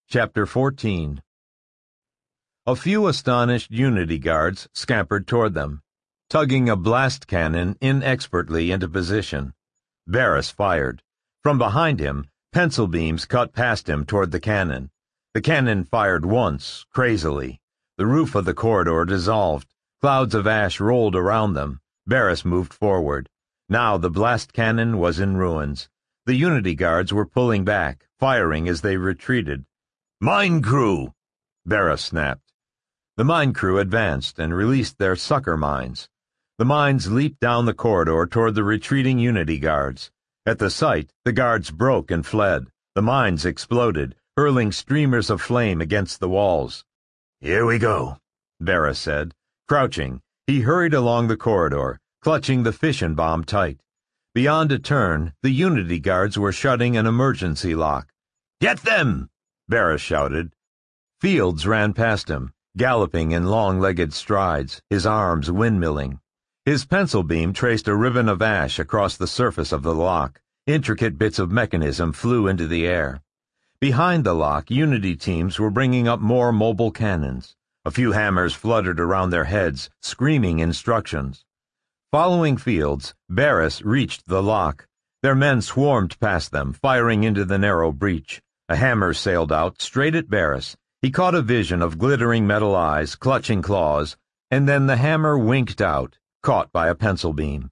Chapter 14. A few astonished Unity guards scampered toward them, tugging a blast cannon inexpertly into position. Barris fired. From behind him, pencil beams cut past him toward the cannon. The cannon fired once, crazily. The roof of the corridor dissolved. Clouds of ash rolled around them. Barris moved forward. Now the blast cannon was in ruins. The Unity guards were pulling back, firing as they retreated. "Mine crew!" Barris snapped. The mine crew advanced and released their sucker mines. The mines leaped down the corridor toward the retreating Unity guards. At the sight, the guards broke and fled. The mines exploded, hurling streamers of flame against the walls. "Here we go," Barris said. Crouching, he hurried along the corridor, clutching the fission bomb tight. Beyond a turn, the Unity guards were shutting an emergency lock. "Get them!" Barris shouted. Fields ran past him, galloping in long-legged strides, his arms windmilling. His pencil beam traced a ribbon of ash across the surface of the lock. Intricate bits of mechanism flew into the air. Behind the lock, Unity teams were bringing up more mobile cannons. A few hammers fluttered around their heads, screaming instructions. Following Fields, Barris reached the lock. Their men swarmed past them, firing into the narrow breach. A hammer sailed out, straight at Barris. He caught a vision of glittering metal eyes, clutching claws, and then the hammer winked out, caught by a pencil beam.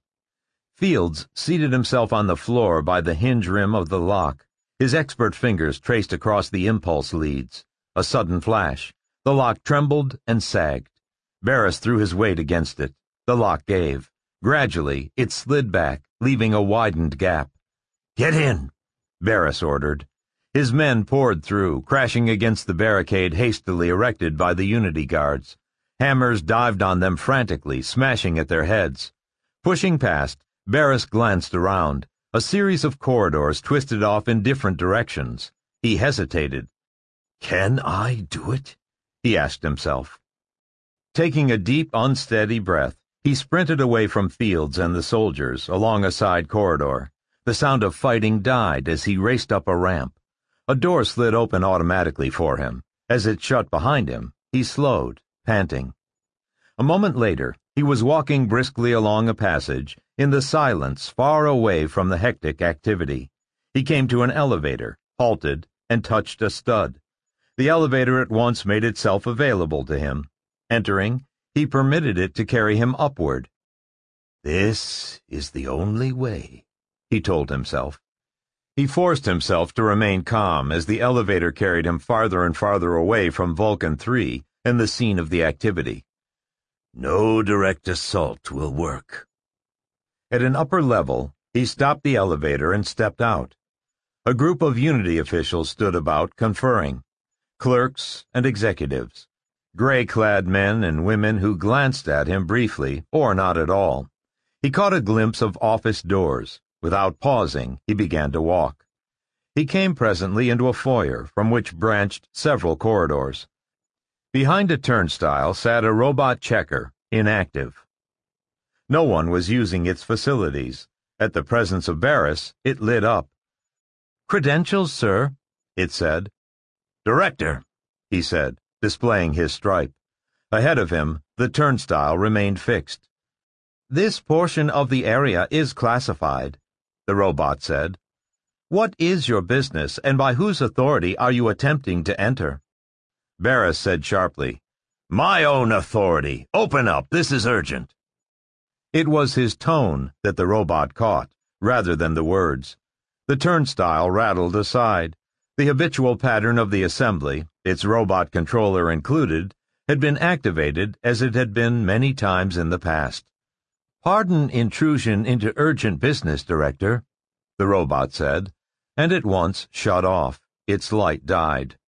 Fields seated himself on the floor by the hinge rim of the lock. His expert fingers traced across the impulse leads. A sudden flash. The lock trembled and sagged. Barris threw his weight against it. The lock gave. Gradually, it slid back, leaving a widened gap. "Get in," Barris ordered. His men poured through, crashing against the barricade hastily erected by the Unity guards. Hammers dived on them frantically, smashing at their heads. Pushing past, Barris glanced around. A series of corridors twisted off in different directions. He hesitated. "Can I do it?" he asked himself. Taking a deep, unsteady breath, he sprinted away from Fields and the soldiers, along a side corridor. The sound of fighting died as he raced up a ramp. A door slid open automatically for him. As it shut behind him, he slowed, panting. A moment later, he was walking briskly along a passage, in the silence far away from the hectic activity. He came to an elevator, halted, and touched a stud. The elevator at once made itself available to him. Entering, he permitted it to carry him upward. "This is the only way," he told himself. He forced himself to remain calm as the elevator carried him farther and farther away from Vulcan 3 and the scene of the activity. "No direct assault will work." At an upper level, he stopped the elevator and stepped out. A group of Unity officials stood about, conferring. Clerks and executives. Gray-clad men and women who glanced at him briefly, or not at all. He caught a glimpse of office doors. Without pausing, he began to walk. He came presently into a foyer from which branched several corridors. Behind a turnstile sat a robot checker, inactive. No one was using its facilities. At the presence of Barris, it lit up. "Credentials, sir," it said. "Director," he said, displaying his stripe. Ahead of him, the turnstile remained fixed. "This portion of the area is classified," the robot said. "What is your business, and by whose authority are you attempting to enter?" Barris said sharply, "My own authority. Open up. This is urgent." It was his tone that the robot caught, rather than the words. The turnstile rattled aside. The habitual pattern of the assembly, its robot controller included, had been activated as it had been many times in the past. "Pardon intrusion into urgent business, Director," the robot said, and at once shut off. Its light died.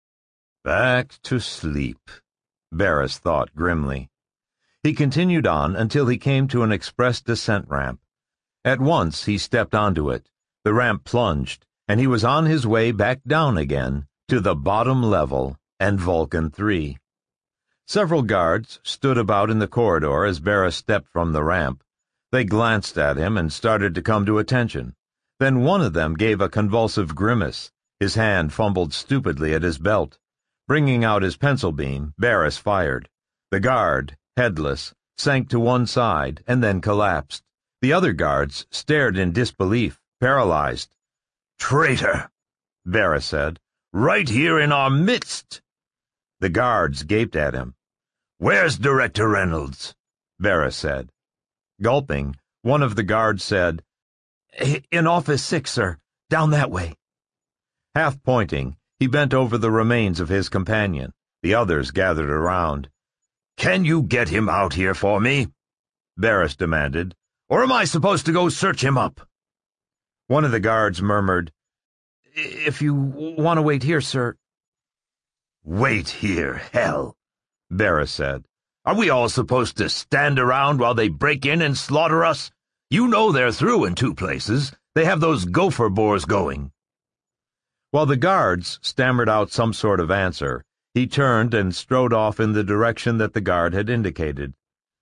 "Back to sleep," Barris thought grimly. He continued on until he came to an express descent ramp. At once he stepped onto it. The ramp plunged, and he was on his way back down again to the bottom level and Vulcan 3. Several guards stood about in the corridor as Barris stepped from the ramp. They glanced at him and started to come to attention. Then one of them gave a convulsive grimace. His hand fumbled stupidly at his belt. Bringing out his pencil beam, Barris fired. The guard, headless, sank to one side and then collapsed. The other guards stared in disbelief, paralyzed. "Traitor," Barris said. "Right here in our midst." The guards gaped at him. "Where's Director Reynolds?" Barris said. Gulping, one of the guards said, "In Office 6, sir. Down that way." Half pointing, he bent over the remains of his companion. The others gathered around. "Can you get him out here for me?" Barris demanded. "Or am I supposed to go search him up?" One of the guards murmured, "If you want to wait here, sir." "Wait here, hell," Barris said. "Are we all supposed to stand around while they break in and slaughter us? You know they're through in 2 places. They have those gopher bores going." While the guards stammered out some sort of answer, he turned and strode off in the direction that the guard had indicated.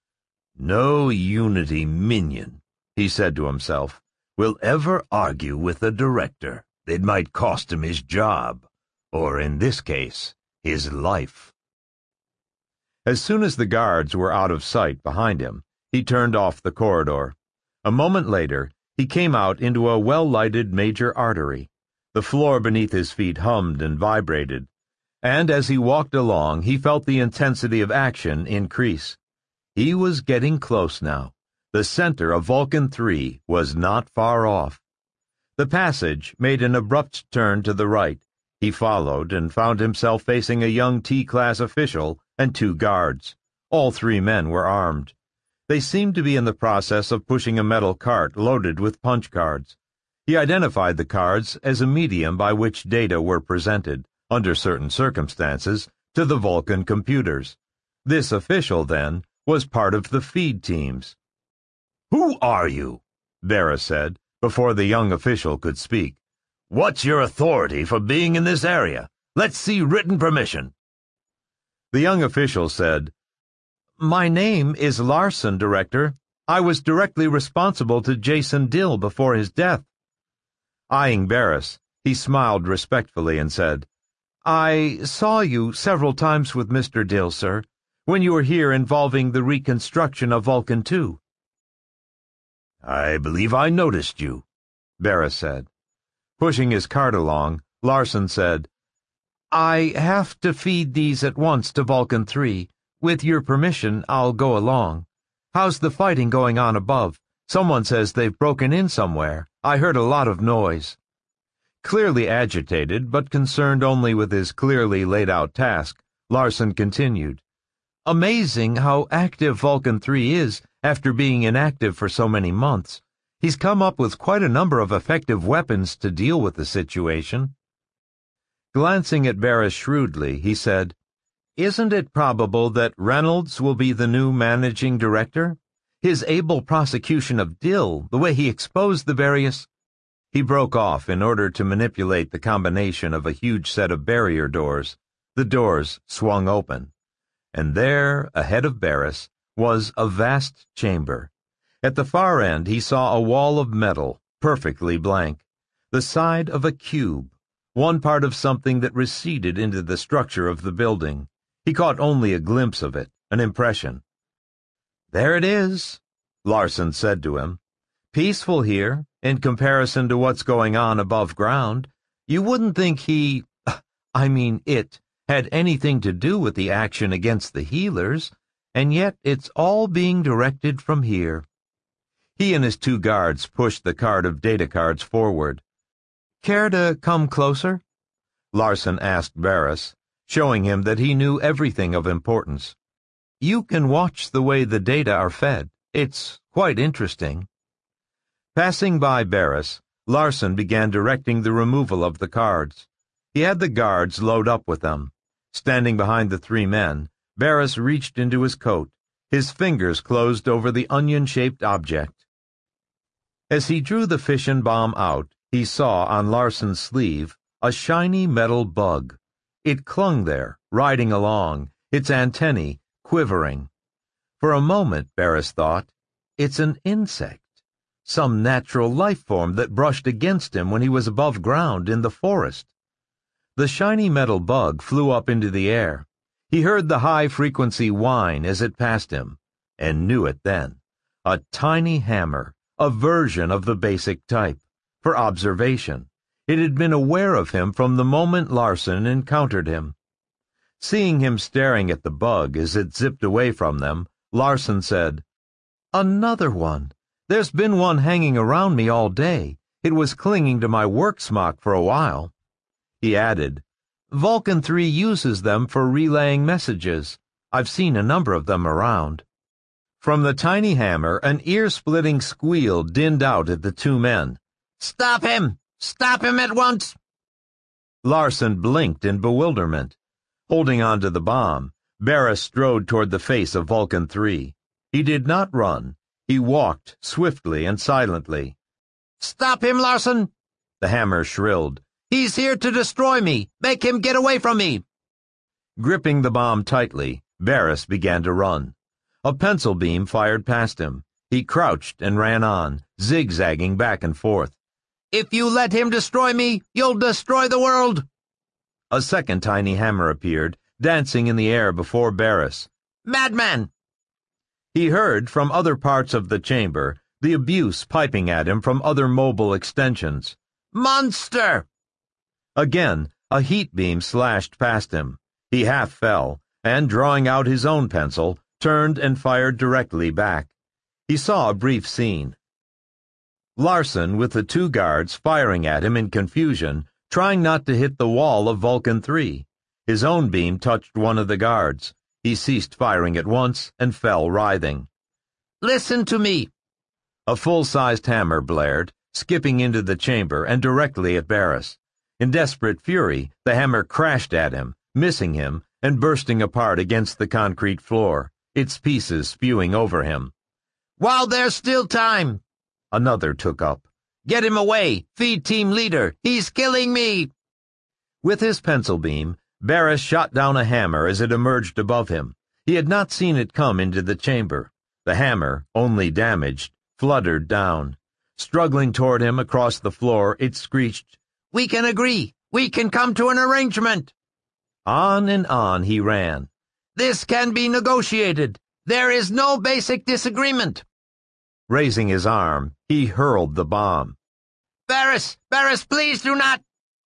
"No Unity minion," he said to himself, "will ever argue with the director. It might cost him his job, or in this case, his life." As soon as the guards were out of sight behind him, he turned off the corridor. A moment later, he came out into a well-lighted major artery. The floor beneath his feet hummed and vibrated, and as he walked along, he felt the intensity of action increase. He was getting close now. The center of Vulcan 3 was not far off. The passage made an abrupt turn to the right. He followed and found himself facing a young T-class official and 2 guards. All 3 men were armed. They seemed to be in the process of pushing a metal cart loaded with punch cards. He identified the cards as a medium by which data were presented, under certain circumstances, to the Vulcan computers. This official, then, was part of the feed teams. "Who are you?" Barris said, before the young official could speak. "What's your authority for being in this area? Let's see written permission." The young official said, "My name is Larson, Director. I was directly responsible to Jason Dill before his death." Eyeing Barris, he smiled respectfully and said, "I saw you several times with Mr. Dill, sir, when you were here involving the reconstruction of Vulcan 2. "I believe I noticed you," Barris said. Pushing his cart along, Larson said, "I have to feed these at once to Vulcan 3. With your permission, I'll go along. How's the fighting going on above? Someone says they've broken in somewhere. I heard a lot of noise." Clearly agitated, but concerned only with his clearly laid-out task, Larson continued, "Amazing how active Vulcan 3 is after being inactive for so many months. He's come up with quite a number of effective weapons to deal with the situation." Glancing at Barris shrewdly, he said, "Isn't it probable that Reynolds will be the new managing director? His able prosecution of Dill, the way he exposed the various—" He broke off in order to manipulate the combination of a huge set of barrier doors. The doors swung open, and there, ahead of Barris, was a vast chamber. At the far end he saw a wall of metal, perfectly blank, the side of a cube, one part of something that receded into the structure of the building. He caught only a glimpse of it, an impression. "There it is," Larson said to him. "Peaceful here, in comparison to what's going on above ground. You wouldn't think it, had anything to do with the action against the healers, and yet it's all being directed from here." He and his 2 guards pushed the cart of data cards forward. "Care to come closer?" Larson asked Barris, showing him that he knew everything of importance. "You can watch the way the data are fed. It's quite interesting." Passing by Barris, Larson began directing the removal of the cards. He had the guards load up with them. Standing behind the 3 men, Barris reached into his coat. His fingers closed over the onion-shaped object. As he drew the fission bomb out, he saw on Larson's sleeve a shiny metal bug. It clung there, riding along, its antennae quivering. For a moment, Barris thought, it's an insect, some natural life form that brushed against him when he was above ground in the forest. The shiny metal bug flew up into the air. He heard the high-frequency whine as it passed him, and knew it then. A tiny hammer, a version of the basic type, for observation. It had been aware of him from the moment Larsen encountered him. Seeing him staring at the bug as it zipped away from them, Larsen said, "Another one. There's been one hanging around me all day. It was clinging to my work smock for a while." He added, "Vulcan 3 uses them for relaying messages. I've seen a number of them around." From the tiny hammer, an ear-splitting squeal dinned out at the two men. "Stop him! Stop him at once!" Larsen blinked in bewilderment. Holding on to the bomb, Barris strode toward the face of Vulcan 3. He did not run. He walked swiftly and silently. "Stop him, Larsen!" the hammer shrilled. "He's here to destroy me! Make him get away from me!" Gripping the bomb tightly, Barris began to run. A pencil beam fired past him. He crouched and ran on, zigzagging back and forth. "If you let him destroy me, you'll destroy the world!" A second tiny hammer appeared, dancing in the air before Barris. "Madman!" He heard, from other parts of the chamber, the abuse piping at him from other mobile extensions. "Monster!" Again, a heat beam slashed past him. He half fell, and, drawing out his own pencil, turned and fired directly back. He saw a brief scene. Larsen, with the two guards firing at him in confusion, trying not to hit the wall of Vulcan 3. His own beam touched one of the guards. He ceased firing at once and fell writhing. "Listen to me!" A full-sized hammer blared, skipping into the chamber and directly at Barris. In desperate fury, the hammer crashed at him, missing him and bursting apart against the concrete floor, its pieces spewing over him. "While there's still time," another took up. "Get him away! Feed team leader! He's killing me!" With his pencil beam, Barris shot down a hammer as it emerged above him. He had not seen it come into the chamber. The hammer, only damaged, fluttered down. Struggling toward him across the floor, it screeched, "We can agree! We can come to an arrangement!" On and on he ran. "This can be negotiated! There is no basic disagreement!" Raising his arm, he hurled the bomb. "Barris! Barris, please do not!"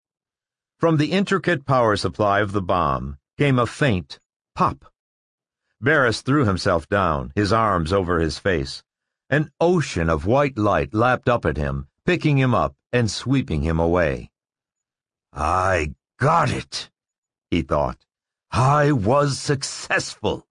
From the intricate power supply of the bomb came a faint pop. Barris threw himself down, his arms over his face. An ocean of white light lapped up at him, picking him up and sweeping him away. "I got it," he thought. "I was successful."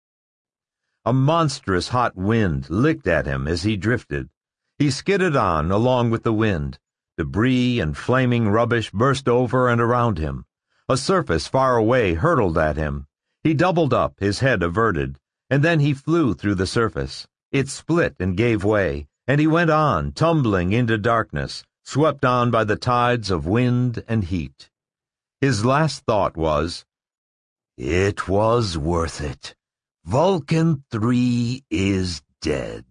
A monstrous hot wind licked at him as he drifted. He skidded on along with the wind. Debris and flaming rubbish burst over and around him. A surface far away hurtled at him. He doubled up, his head averted, and then he flew through the surface. It split and gave way, and he went on, tumbling into darkness, swept on by the tides of wind and heat. His last thought was, "It was worth it. Vulcan 3 is dead."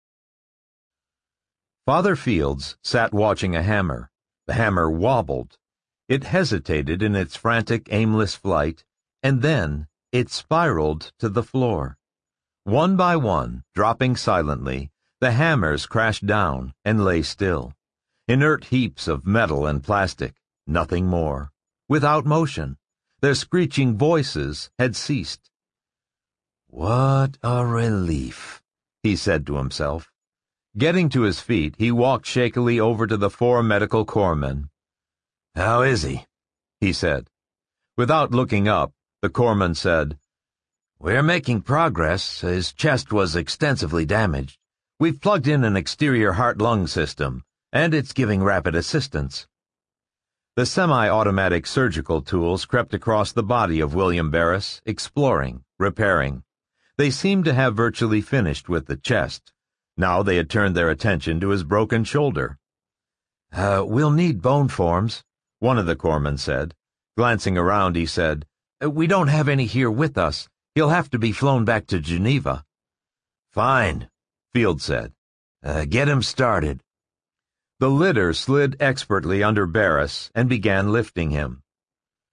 Father Fields sat watching a hammer. The hammer wobbled. It hesitated in its frantic, aimless flight, and then it spiraled to the floor. One by one, dropping silently, the hammers crashed down and lay still. Inert heaps of metal and plastic, nothing more. Without motion. Their screeching voices had ceased. "What a relief," he said to himself. Getting to his feet, he walked shakily over to the 4 medical corpsmen. "How is he?" he said. Without looking up, the corpsman said, "We're making progress. His chest was extensively damaged. We've plugged in an exterior heart-lung system, and it's giving rapid assistance." The semi-automatic surgical tools crept across the body of William Barris, exploring, repairing. They seemed to have virtually finished with the chest. Now they had turned their attention to his broken shoulder. We'll need bone forms," one of the corpsmen said. Glancing around, he said, "We don't have any here with us. He'll have to be flown back to Geneva." "Fine," Field said. "Get him started." The litter slid expertly under Barris and began lifting him.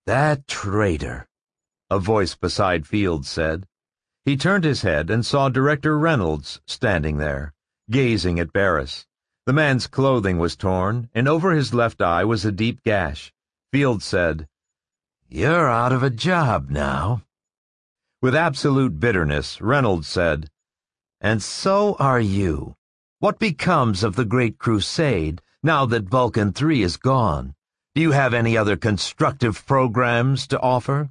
That traitor, a voice beside Fields said. He turned his head and saw Director Reynolds standing there, gazing at Barris. The man's clothing was torn, and over his left eye was a deep gash. Fields said, "You're out of a job now." With absolute bitterness, Reynolds said, "And so are you. What becomes of the Great Crusade now that Vulcan 3 is gone? Do you have any other constructive programs to offer?"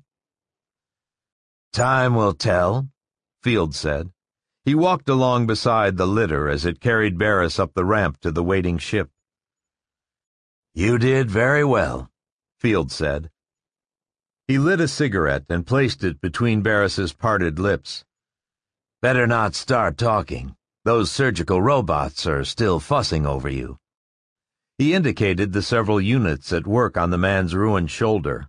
"Time will tell," Fields said. He walked along beside the litter as it carried Barris up the ramp to the waiting ship. "You did very well," Fields said. He lit a cigarette and placed it between Barris's parted lips. "Better not start talking. Those surgical robots are still fussing over you." He indicated the several units at work on the man's ruined shoulder.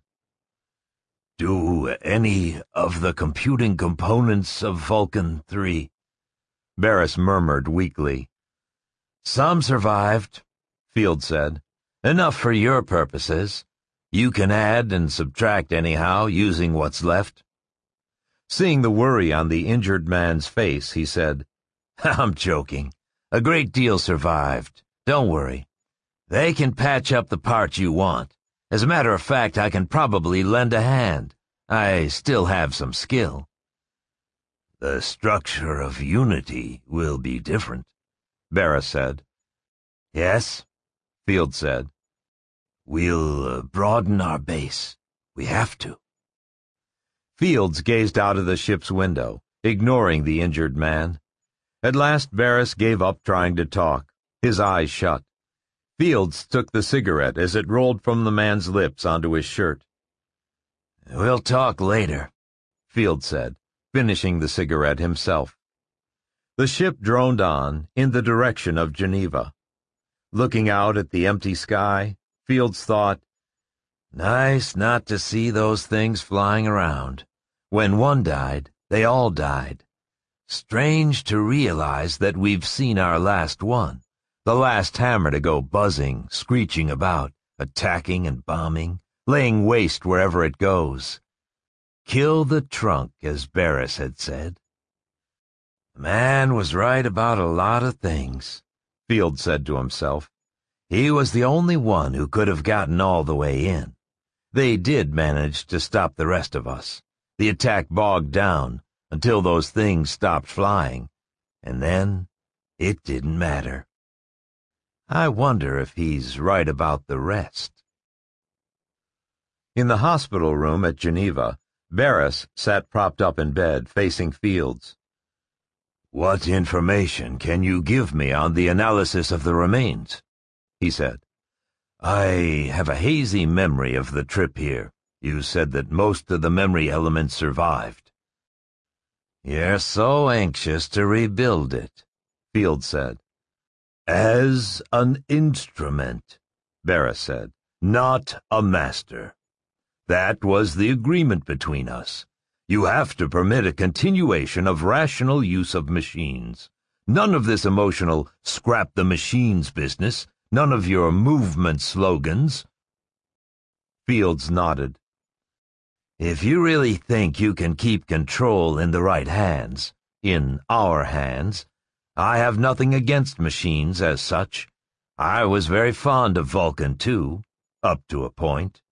"Do any of the computing components of Vulcan 3? Barris murmured weakly. "Some survived," Fields said. "Enough for your purposes. You can add and subtract anyhow, using what's left." Seeing the worry on the injured man's face, he said, "I'm joking. A great deal survived. Don't worry. They can patch up the parts you want. As a matter of fact, I can probably lend a hand. I still have some skill." "The structure of Unity will be different," Barris said. "Yes," Fields said. "We'll broaden our base. We have to." Fields gazed out of the ship's window, ignoring the injured man. At last Barris gave up trying to talk, his eyes shut. Fields took the cigarette as it rolled from the man's lips onto his shirt. "We'll talk later," Fields said, finishing the cigarette himself. The ship droned on, in the direction of Geneva. Looking out at the empty sky, Fields thought, "Nice not to see those things flying around. When one died, they all died. Strange to realize that we've seen our last one, the last hammer to go buzzing, screeching about, attacking and bombing, laying waste wherever it goes. Kill the trunk, as Barris had said." "The man was right about a lot of things," Fields said to himself. "He was the only one who could have gotten all the way in. They did manage to stop the rest of us. The attack bogged down until those things stopped flying, and then it didn't matter. I wonder if he's right about the rest." In the hospital room at Geneva, Barris sat propped up in bed, facing Fields. "What information can you give me on the analysis of the remains?" he said. "I have a hazy memory of the trip here. You said that most of the memory elements survived." "You're so anxious to rebuild it," Fields said. "As an instrument," Barris said. "Not a master. That was the agreement between us. You have to permit a continuation of rational use of machines. None of this emotional scrap the machines business. None of your movement slogans." Fields nodded. "If you really think you can keep control in the right hands, in our hands, I have nothing against machines as such. I was very fond of Vulcan too, up to a point."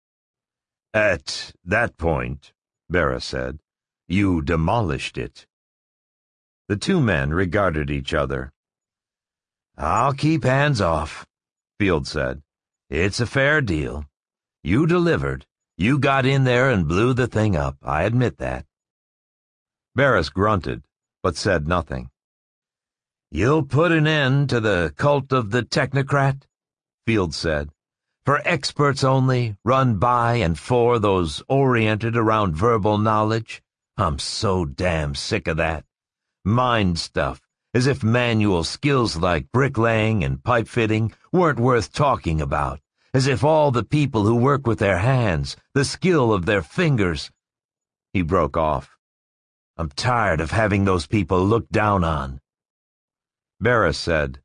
"At that point," Barris said, "you demolished it." The two men regarded each other. "I'll keep hands off," Fields said. "It's a fair deal. You delivered. You got in there and blew the thing up. I admit that." Barris grunted, but said nothing. "You'll put an end to the cult of the technocrat?" Fields said. "For experts only, run by and for those oriented around verbal knowledge? I'm so damn sick of that. Mind stuff, as if manual skills like bricklaying and pipe fitting weren't worth talking about, as if all the people who work with their hands, the skill of their fingers—" He broke off. "I'm tired of having those people looked down on." Barris said,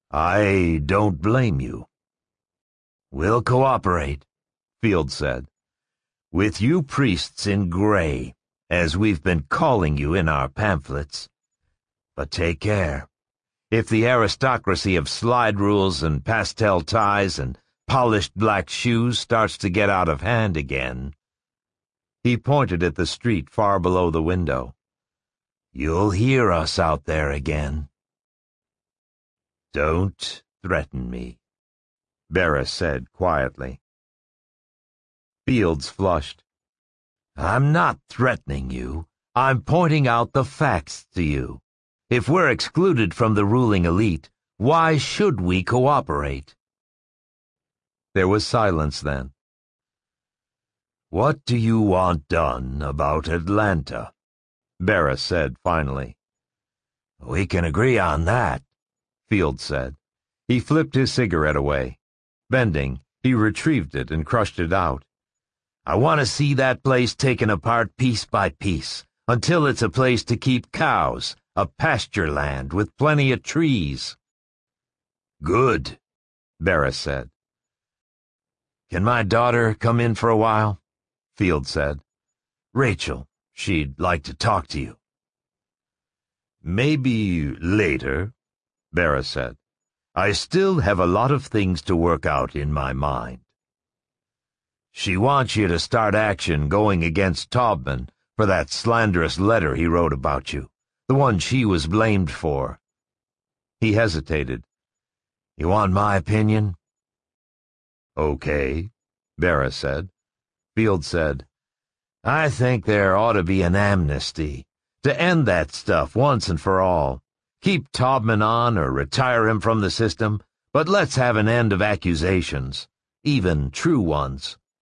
"I don't blame you." "We'll cooperate," Fields said. With you priests in gray, as we've been calling you in our pamphlets. But take care. If the aristocracy of slide rules and pastel ties and polished black shoes starts to get out of hand again, he pointed at the street far below the window, you'll hear us out there again. Don't threaten me, Barris said quietly. Fields flushed. I'm not threatening you. I'm pointing out the facts to you. If we're excluded from the ruling elite, why should we cooperate? There was silence then. What do you want done about Atlanta? Barris said finally. We can agree on that, Fields said. He flipped his cigarette away. Bending, he retrieved it and crushed it out. I want to see that place taken apart piece by piece, until it's a place to keep cows, a pasture land with plenty of trees. Good, Barris said. Can my daughter come in for a while? Fields said. Rachel, she'd like to talk to you. Maybe later, Barris said. I still have a lot of things to work out in my mind. She wants you to start action going against Taubman for that slanderous letter he wrote about you, the one she was blamed for. He hesitated. You want my opinion? Okay, Barris said. Fields said, I think there ought to be an amnesty to end that stuff once and for all. Keep Taubman on or retire him from the system, but let's have an end of accusations, even true ones.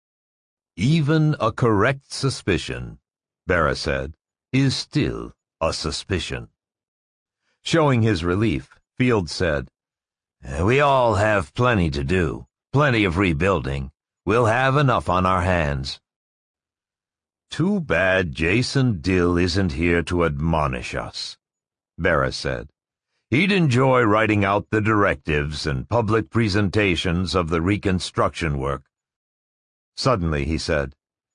Even a correct suspicion, Barris said, is still a suspicion. Showing his relief, Fields said, We all have plenty to do, plenty of rebuilding. We'll have enough on our hands. Too bad Jason Dill isn't here to admonish us, Barris said. He'd enjoy writing out the directives and public presentations of the reconstruction work. Suddenly he said,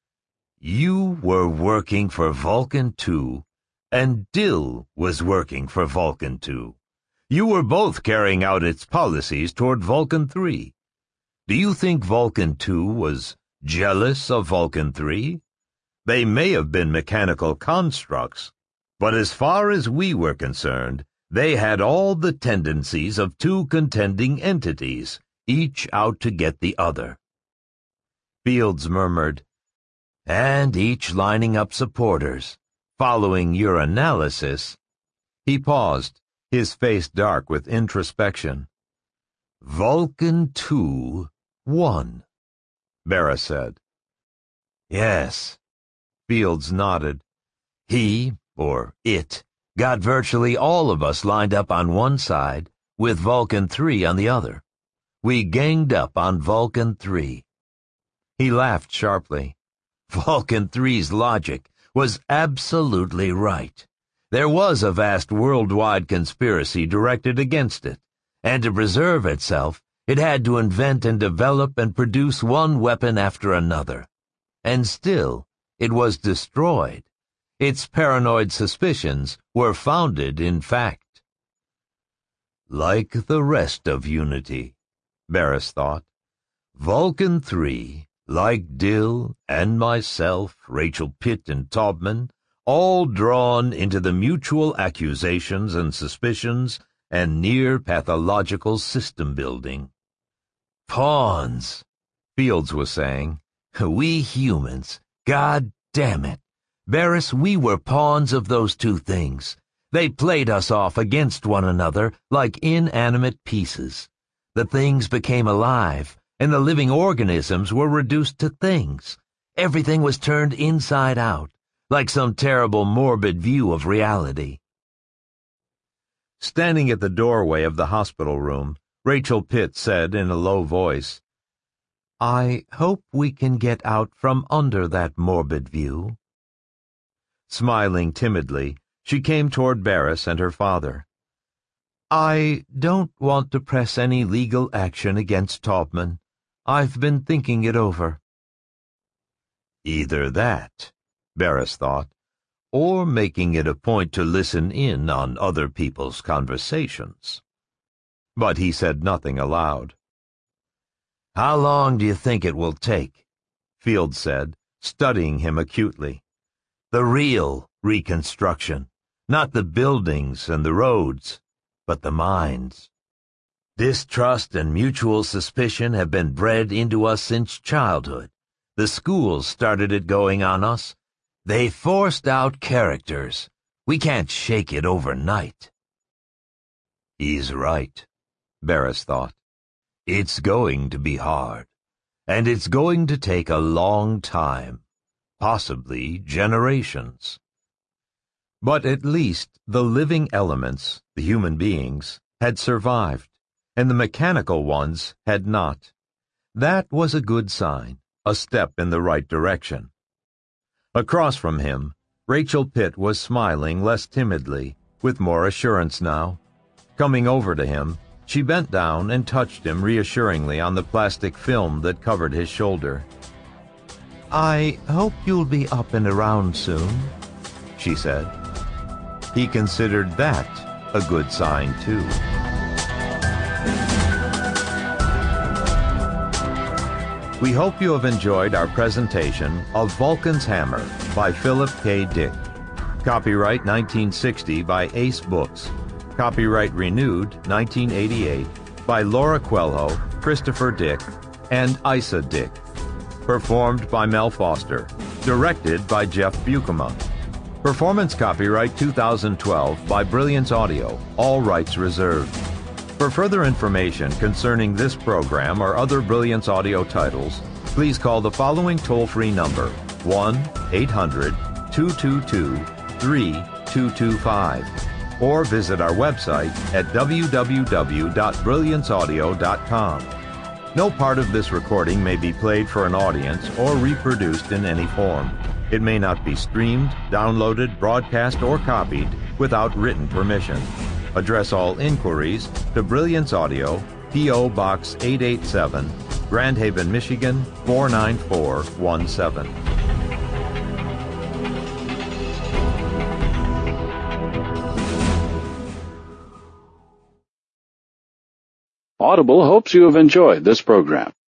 You were working for Vulcan 2, and Dill was working for Vulcan 2. You were both carrying out its policies toward Vulcan 3. Do you think Vulcan 2 was jealous of Vulcan 3? They may have been mechanical constructs, but as far as we were concerned, they had all the tendencies of two contending entities, each out to get the other. Fields murmured, and each lining up supporters. Following your analysis. He paused, his face dark with introspection. Vulcan 2 won, Barris said. Yes. Fields nodded. He, or it, got virtually all of us lined up on one side, with Vulcan 3 on the other. We ganged up on Vulcan 3. He laughed sharply. Vulcan 3's logic was absolutely right. There was a vast worldwide conspiracy directed against it, and to preserve itself, it had to invent and develop and produce one weapon after another. And still, it was destroyed. Its paranoid suspicions were founded in fact. Like the rest of Unity, Barris thought, Vulcan 3, like Dill and myself, Rachel Pitt and Taubman, all drawn into the mutual accusations and suspicions and near pathological system building. Pawns, Fields was saying. We humans, God damn it. Barris, we were pawns of those two things. They played us off against one another like inanimate pieces. The things became alive, and the living organisms were reduced to things. Everything was turned inside out, like some terrible morbid view of reality. Standing at the doorway of the hospital room, Rachel Pitt said in a low voice, I hope we can get out from under that morbid view. Smiling timidly, she came toward Barris and her father. I don't want to press any legal action against Taubman. I've been thinking it over. Either that, Barris thought, or making it a point to listen in on other people's conversations. But he said nothing aloud. "How long do you think it will take?" Field said, studying him acutely. "The real reconstruction, not the buildings and the roads, but the minds. Distrust and mutual suspicion have been bred into us since childhood. The schools started it going on us. They forced out characters. We can't shake it overnight." He's right, Barris thought. It's going to be hard, and it's going to take a long time, possibly generations. But at least the living elements, the human beings, had survived, and the mechanical ones had not. That was a good sign, a step in the right direction. Across from him, Rachel Pitt was smiling less timidly, with more assurance now. Coming over to him, she bent down and touched him reassuringly on the plastic film that covered his shoulder. "I hope you'll be up and around soon," she said. He considered that a good sign, too. We hope you have enjoyed our presentation of Vulcan's Hammer by Philip K. Dick. Copyright 1960 by Ace Books. Copyright renewed 1988 by Laura Coelho, Christopher Dick, and Isa Dick. Performed by Mel Foster. Directed by Jeff Buchema. Performance copyright 2012 by Brilliance Audio. All rights reserved. For further information concerning this program or other Brilliance Audio titles, please call the following toll-free number, 1-800-222-3225, or visit our website at www.brillianceaudio.com. No part of this recording may be played for an audience or reproduced in any form. It may not be streamed, downloaded, broadcast, or copied without written permission. Address all inquiries to Brilliance Audio, P.O. Box 887, Grand Haven, Michigan 49417. Audible hopes you have enjoyed this program.